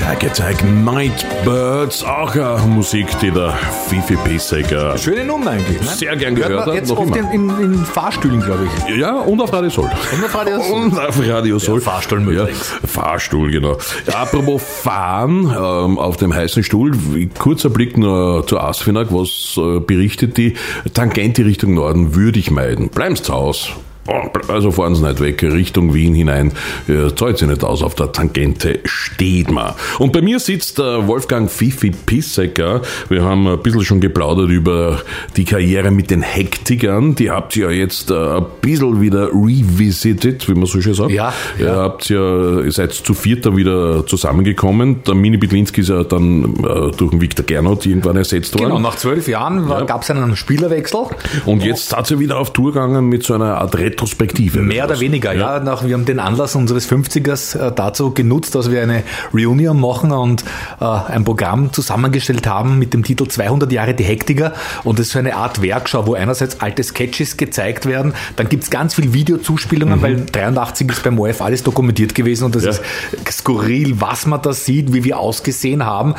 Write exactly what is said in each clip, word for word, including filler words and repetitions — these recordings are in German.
Zeige, zeige, Nightbirds, auch eine Musik, die der Fifi Pissecker schöne Nummer eigentlich, ne? sehr gern gehört hat. Jetzt oft in, in, in Fahrstühlen, glaube ich. Ja, und auf Radio Soll. Und auf Radio Soll. Und auf Radio Soll. Ja, Fahrstuhl ja, Fahrstuhl, genau. Ja, apropos Fahren, ähm, auf dem heißen Stuhl, kurzer Blick nur zur Asfinag, was äh, berichtet die Tangente Richtung Norden würde ich meiden. Bleiben Sie zu Hause. Also fahren Sie nicht weg, Richtung Wien hinein, zahlt sich nicht aus, auf der Tangente steht man. Und bei mir sitzt der Wolfgang Fifi Pissecker. Wir haben ein bisschen schon geplaudert über die Karriere mit den Hektikern. Die habt ihr ja jetzt ein bisschen wieder revisited, wie man so schön sagt. Ja. Ihr ja. habt ja, ihr seid zu viert dann wieder zusammengekommen. Der Mini Bitlinski ist ja dann äh, durch den Viktor Gernot irgendwann ersetzt worden. Genau, nach zwölf Jahren ja. gab es einen Spielerwechsel. Und jetzt hat sie wieder auf Tour gegangen mit so einer Art Retrospektive. Mehr oder weniger, ja. ja nach, wir haben den Anlass unseres fünfzigers äh, dazu genutzt, dass wir eine Reunion machen und äh, ein Programm zusammengestellt haben mit dem Titel zweihundert Jahre die Hektiker. Und das ist so eine Art Werkschau, wo einerseits alte Sketches gezeigt werden, dann gibt es ganz viel Videozuspielungen, mhm. weil dreiundachtzig ist beim O R F alles dokumentiert gewesen und das ja. ist skurril, was man da sieht, wie wir ausgesehen haben.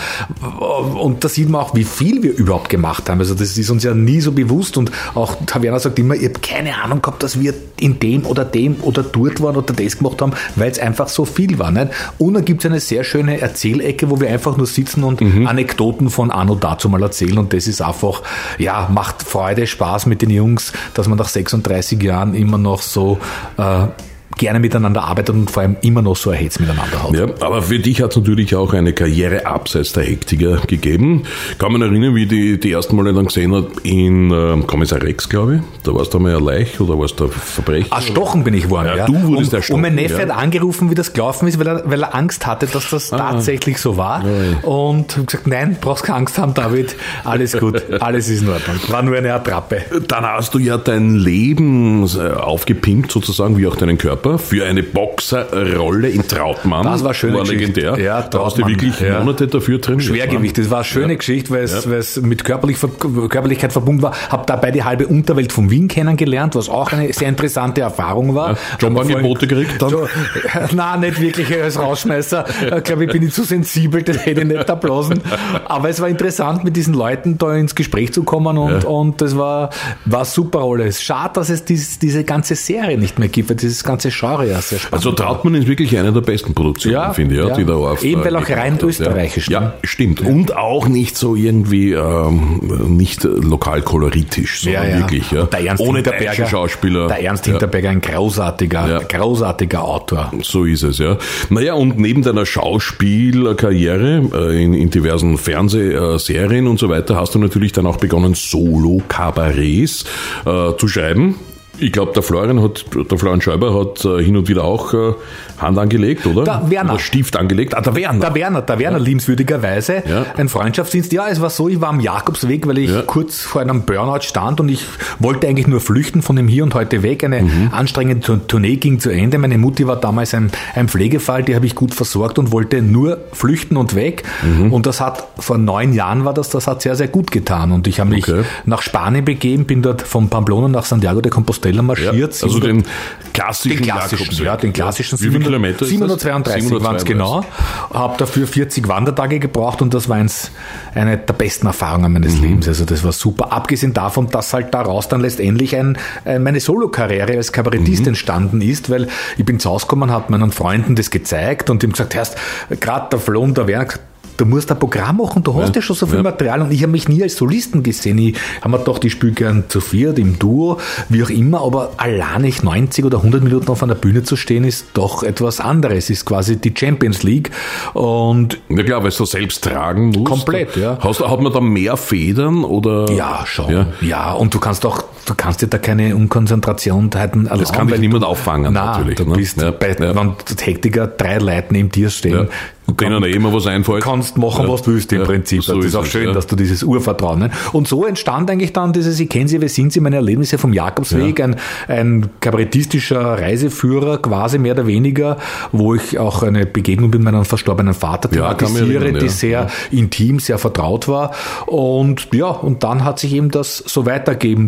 Und da sieht man auch, wie viel wir überhaupt gemacht haben. Also das ist uns ja nie so bewusst und auch Taverna sagt immer, ich habe keine Ahnung gehabt, dass wir in dem oder dem oder dort waren oder das gemacht haben, weil es einfach so viel war. Nicht? Und dann gibt es eine sehr schöne Erzählecke, wo wir einfach nur sitzen und mhm. Anekdoten von Anno dazu mal erzählen und das ist einfach, ja, macht Freude, Spaß mit den Jungs, dass man nach sechsunddreißig Jahren immer noch so äh, gerne miteinander arbeitet und vor allem immer noch so ein Hetz miteinander hat. Ja, aber für dich hat es natürlich auch eine Karriere abseits der Hektiker gegeben. Kann man erinnern, wie die die ersten Male dann gesehen hat in äh, Kommissar Rex, glaube ich. Da warst du mal ein Leich oder warst du ein Verbrecher? Erstochen bin ich geworden, ja. ja. Du wurdest erstochen. Und mein Neffe ja. hat angerufen, wie das gelaufen ist, weil er, weil er Angst hatte, dass das ah. tatsächlich so war. Ja. Und ich habe gesagt, nein, brauchst keine Angst haben, David. Alles gut, alles ist in Ordnung. War nur eine Attrappe. Dann hast du ja dein Leben aufgepimpt sozusagen, wie auch deinen Körper, für eine Boxerrolle in Trautmann. Das war schön. War legendär. Ja, da hast du wirklich ja. Monate dafür drin. Schwergewicht. Das war eine schöne ja. Geschichte, weil es, ja. weil es mit Körperlich, Körperlichkeit verbunden war. Habe dabei die halbe Unterwelt von Wien kennengelernt, was auch eine sehr interessante Erfahrung war. Ja. Jobangebote gekriegt dann? Jo, nein, nicht wirklich als Rausschmeißer. Ich glaube, ich bin nicht zu sensibel, das hätte ich nicht erblasen. Aber es war interessant, mit diesen Leuten da ins Gespräch zu kommen und, ja. und das war, war super Rolle. Schade, dass es dies, diese ganze Serie nicht mehr gibt, weil dieses ganze Genre ja sehr spannend. Also Trautmann ist wirklich eine der besten Produktionen, ja, finde ich, ja, ja. die da auf. Eben, weil auch rein österreichisch. Ja, ja stimmt. Ja. Und auch nicht so irgendwie, ähm, nicht lokal koloritisch, sondern ja, ja. wirklich, ja. Der Ernst ohne Hinterberger, Schauspieler. Der Ernst Hinterberger, ein großartiger, ja. großartiger Autor. So ist es, ja. Naja, und neben deiner Schauspielkarriere äh, in, in diversen Fernsehserien und so weiter, hast du natürlich dann auch begonnen, Solo-Kabarets äh, zu schreiben. Ich glaube, der Florian hat, der Florian Schäuber hat äh, hin und wieder auch äh, Hand angelegt, oder? Der Werner. Oder Stift angelegt. Ah, der Werner. Der Werner, der Werner, ja. liebenswürdigerweise. Ja. Ein Freundschaftsdienst. Ja, es war so, ich war am Jakobsweg, weil ich ja. kurz vor einem Burnout stand und ich wollte eigentlich nur flüchten von dem Hier und Heute weg. Eine mhm. anstrengende Tournee ging zu Ende. Meine Mutti war damals ein, ein Pflegefall, die habe ich gut versorgt und wollte nur flüchten und weg. Mhm. Und das hat, vor neun Jahren war das, das hat sehr, sehr gut getan. Und ich habe mich okay. nach Spanien begeben, bin dort von Pamplona nach Santiago de Compostela marschiert. Ja, also den klassischen, den klassischen, ja, den klassischen ja. Wie viele Kilometer siebenhundertzweiunddreißig waren es genau. Habe dafür vierzig Wandertage gebraucht und das war eins, eine der besten Erfahrungen meines mhm. Lebens. Also das war super. Abgesehen davon, dass halt daraus dann letztendlich ein, meine Solo-Karriere als Kabarettist mhm. entstanden ist, weil ich bin zu Hause gekommen, habe meinen Freunden das gezeigt und die haben gesagt, hörst, gerade der Flo und der Werner, du musst ein Programm machen, du hast ja, ja schon so viel ja. Material und ich habe mich nie als Solisten gesehen. Ich habe mir gedacht, ich spiele gern zu viert, im Duo, wie auch immer, aber alleinig neunzig oder hundert Minuten auf einer Bühne zu stehen, ist doch etwas anderes, ist quasi die Champions League und... Ja klar, weil du selbst tragen musst. Komplett, ja. Hast, hat man da mehr Federn oder... Ja, schon. Ja, ja und du kannst auch, du kannst dir da keine Unkonzentration halten. Das kann dich niemand auffangen, nein, natürlich. Du bist ne? bei, ja. wenn Hektiker drei Leute neben dir stehen, ja. Und denen ja immer was einfällt. Du kannst machen, ja. was du willst im ja. Prinzip. So das ist auch es, schön, ja. dass du dieses Urvertrauen. Ne? Und so entstand eigentlich dann dieses, ich kenne sie, wer sind sie, meine Erlebnisse vom Jakobsweg, ja. ein, ein kabarettistischer Reiseführer, quasi mehr oder weniger, wo ich auch eine Begegnung mit meinem verstorbenen Vater thematisiere, ja, die ja. sehr ja. intim, sehr vertraut war. Und ja, und dann hat sich eben das so weitergeben durch dann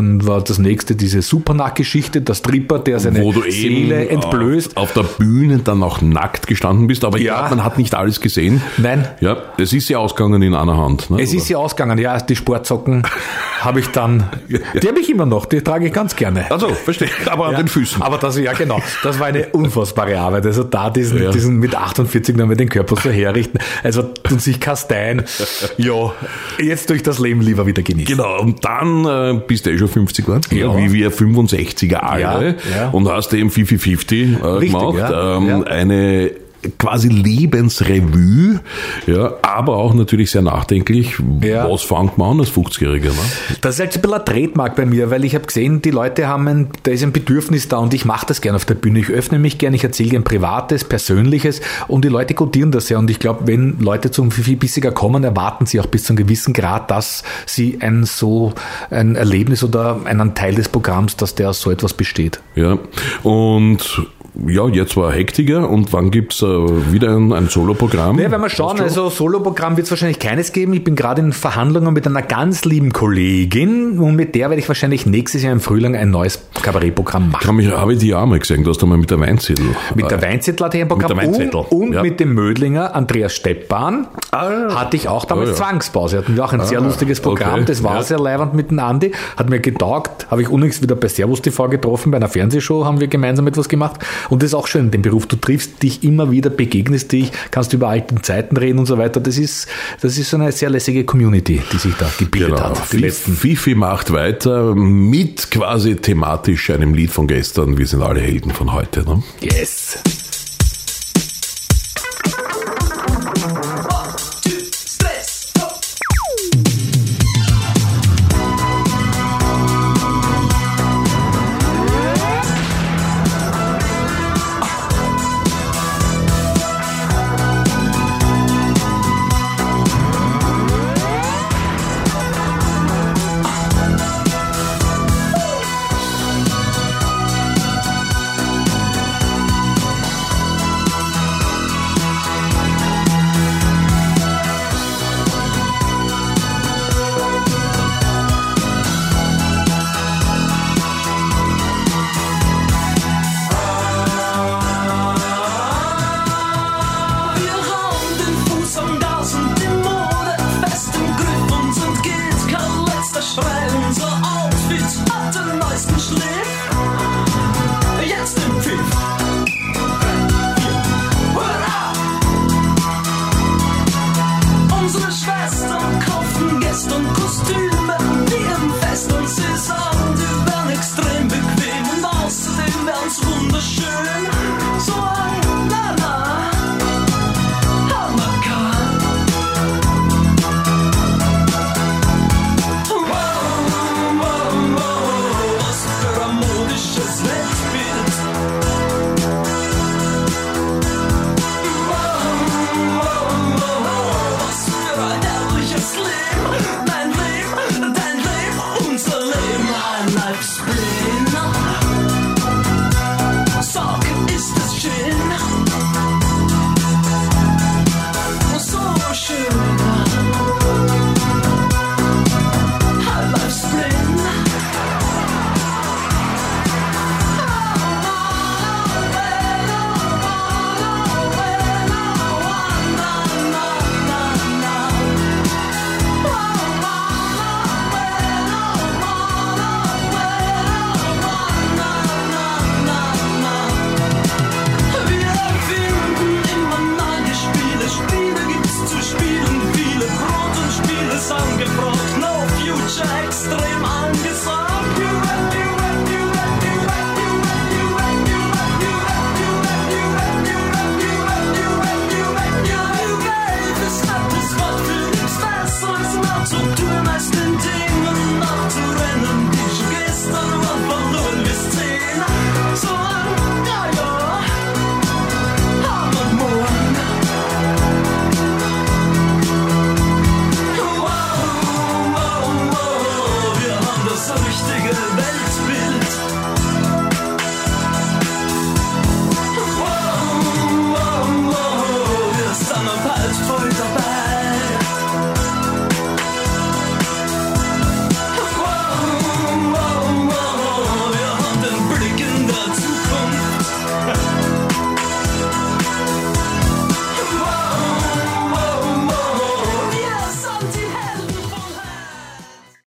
dann war das nächste diese Supernack-Geschichte, der Stripper, der seine Wo du Seele eben entblößt. Auf, auf der Bühne dann auch nackt gestanden bist, aber Ja. ja, man hat nicht alles gesehen. Nein. Ja, es ist ja ausgegangen in einer Hand. Ne? Es ist ja ausgegangen, ja, die Sportsocken habe ich dann, die habe ich immer noch, die trage ich ganz gerne. Also, verstehe, aber an Ja, den Füßen. Aber das, ja genau, das war eine unfassbare Arbeit. Also da diesen, Ja. diesen mit achtundvierzig noch mal den Körper so herrichten, also und sich kasteien. Ja, jetzt durch das Leben lieber wieder genießen. Genau, und dann äh, bist du eh schon fünfzig geworden, Ja. wie wir fünfundsechziger alle, Ja, ja. und hast eben fünfzig fünfzig äh, Richtig, gemacht. ja, Ähm, ja. Eine quasi Lebensrevue, ja, aber auch natürlich sehr nachdenklich. Ja. Was fängt man an als fünfzigjähriger? Ne? Das ist halt so ein bisschen ein Trademark bei mir, weil ich habe gesehen, die Leute haben ein, da ist ein Bedürfnis da und ich mache das gerne auf der Bühne. Ich öffne mich gerne, ich erzähle gerne Privates, Persönliches und die Leute gutieren das sehr. Und ich glaube, wenn Leute zum Fifi-Bissiger kommen, erwarten sie auch bis zu einem gewissen Grad, dass sie ein so ein Erlebnis oder einen Teil des Programms, dass der aus so etwas besteht. Ja, und ja, jetzt war Hektiker und wann gibt's äh, wieder ein, ein Soloprogramm? Ja, wenn wir schauen, also Soloprogramm wird es wahrscheinlich keines geben. Ich bin gerade in Verhandlungen mit einer ganz lieben Kollegin und mit der werde ich wahrscheinlich nächstes Jahr im Frühling ein neues Kabarettprogramm machen. Kann mich, habe ich die auch mal gesehen, du hast einmal mit der Weinzettel. Mit der Weinzettel hatte ich ein Programm Mit der Weinzettel, und, und ja. mit dem Mödlinger Andreas Steppahn hatte ich auch damals Oh, ja. Zwangspause. Hatten wir auch ein sehr lustiges Programm, okay, das war ja. sehr leibend mit dem Andi, hat mir getaugt, habe ich unlängst wieder bei Servus T V getroffen, bei einer Fernsehshow haben wir gemeinsam etwas gemacht und das ist auch schön, den Beruf, du triffst dich immer wieder, begegnest dich, kannst über alte Zeiten reden und so weiter, das ist, das ist so eine sehr lässige Community, die sich da gebildet Genau. hat. Die Fifi, letzten Fifi macht weiter mit quasi thematisch einem Lied von gestern. Wir sind alle Helden von heute. Ne? Yes! Wir haben den Fuß am Gas und die Mode fest im Griff und sind geht kein letzter Schrei. Unser Outfit hat den neuesten Schliff. Jetzt im Pfiff. Hurra! Unsere Schwestern kauften gestern Kostüme, die im Fest und sie sagen, die wären extrem bequem und außerdem wären's wunderschön. So ein Na-Na. Was für ein modisches Weltbild. Was für ein herrliches Leben. Dein Leben, dein Leben, unser Leben. Ein Leibsplin. Sag, ist es schön? So schön. Ein Leibsplin. Wir erfinden immer neue Spiele. Spiele gibt's zu spielen